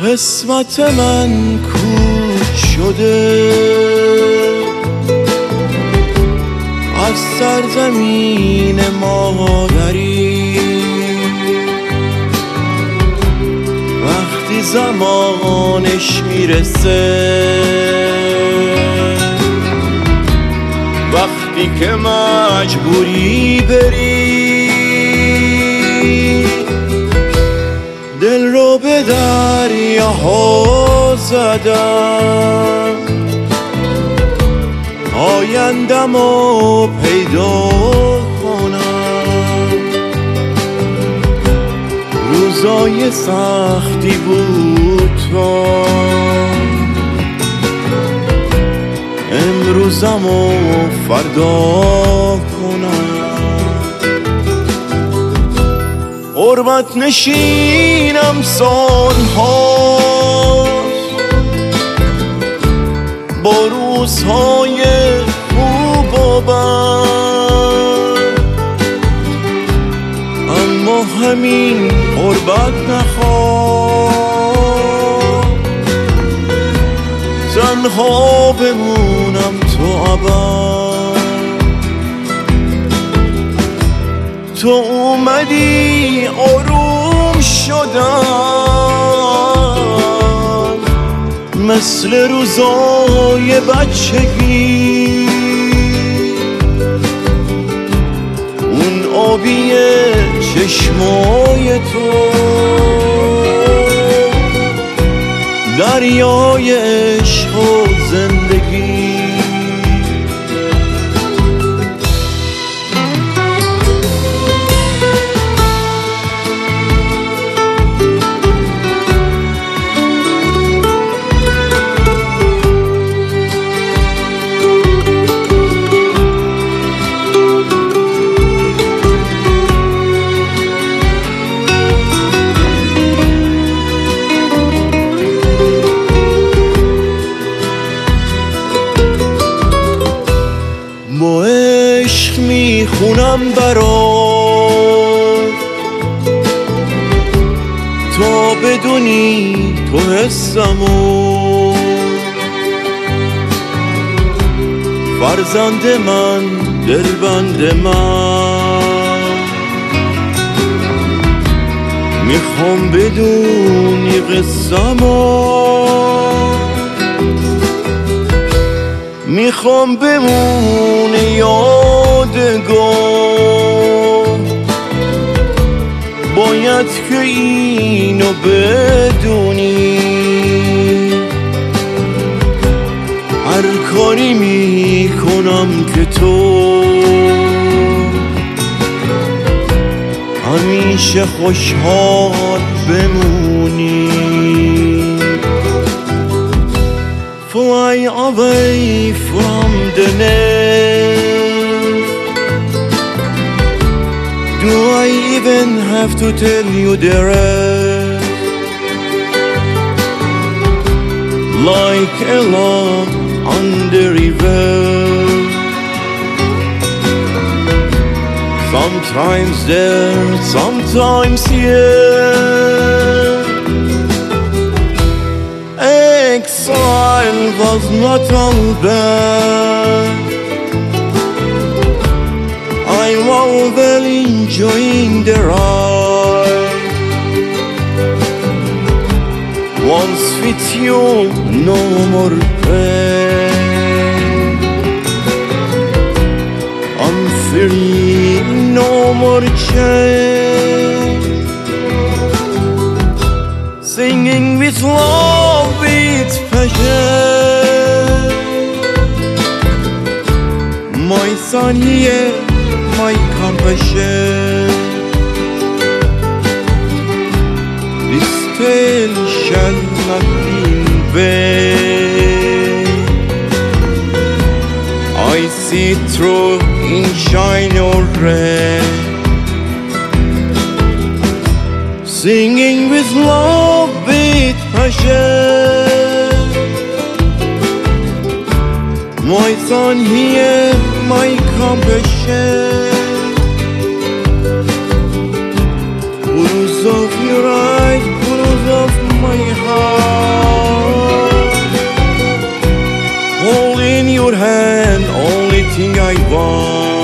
قسمت من کوچ شده از سرزمین مادری. وقتی زمانش میرسه، وقتی که مجبوری بری، دل رو به دریاها زدم، آیندم رو پیدا کنم. روزای سختی بود تا امروزم رو فردا کنم. غربت نشینم سالهاست با روزهای خوب و بد، اما همین غربت نخواد تنها بمونم تو ابد. تو اومدی آروم شدم، مثل روزای بچگی، اون آبی چشمای تو، دریای عشق و زندگی. با عشق میخونم برات تا بدونی تو حسمو، فرزند من، دلبند من. میخوام بدونی قصه‌مو، میخوام بمونه یادگار. باید که اینو بدونی، هر کاری میکنم که تو همیشه خوشحال بمونی. Fly away from the net. Do I even have to tell you the rest? Like a log on the river, sometimes there, sometimes here. Exile was not all bad, I'm all well enjoying the ride. Once with you, no more pain. I'm free, no more chain. Singing with love, with passion. My son here, my compassion. This tale shall not be in vain. I see through in shine or rain. Singing with love, with passion. My son here, my compassion. Bulls of your eyes, bulls of my heart. Holding your hand, only thing I want.